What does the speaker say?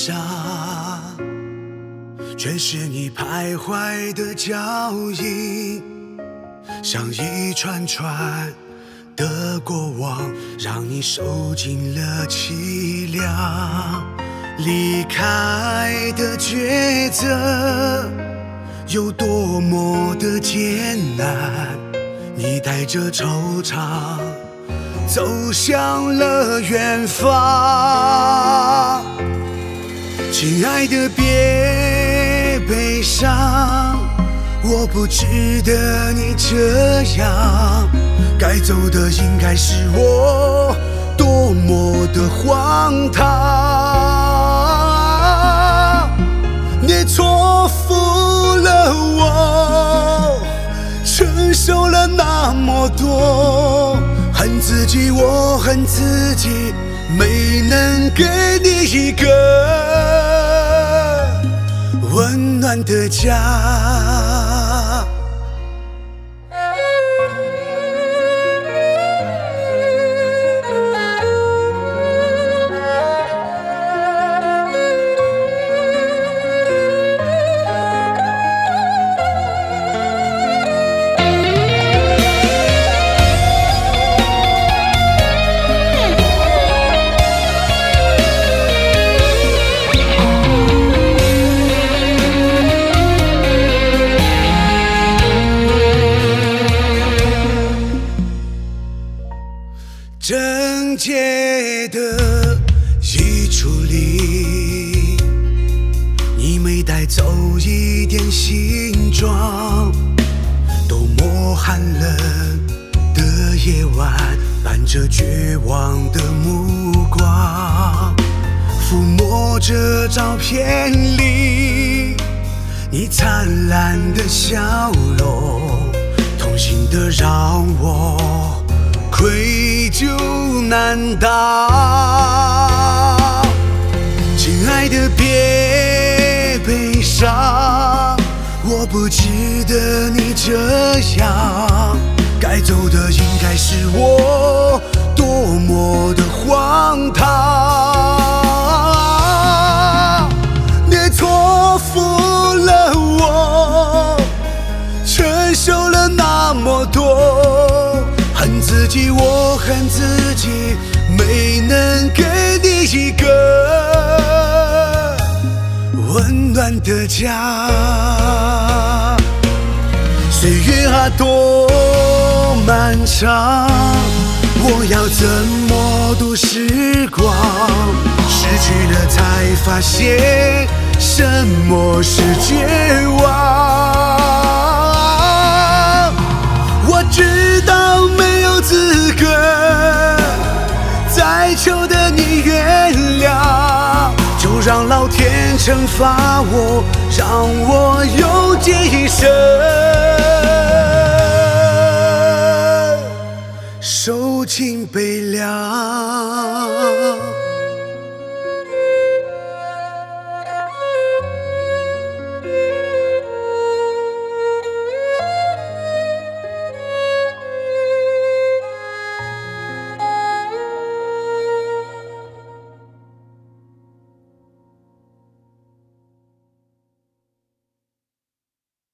上，全是你徘徊的脚印，像一串串的过往，让你受尽了凄凉。离开的抉择有多么的艰难，你带着惆怅走向了远方。亲爱的别悲伤，我不值得你这样，该走的应该是我，多么的荒唐。你错付了我，承受了那么多，恨自己，我恨自己，没能给你一个温暖的家。整洁的衣橱里，你没带走一点形状，多么寒冷的夜晚，伴着绝望的目光，抚摸着照片里你灿烂的笑容，痛心的让我愧疚难当。亲爱的别悲伤，我不值得你这样，该走的应该是我，多么的荒唐。你错付了我，承受了那么多，恨自己，我恨自己，没能给你一个温暖的家。岁月啊，多漫长，我要怎么度时光？失去了才发现什么是绝望。我知道没有资格再求得你原谅，就让老天惩罚我，让我用今生受尽悲凉。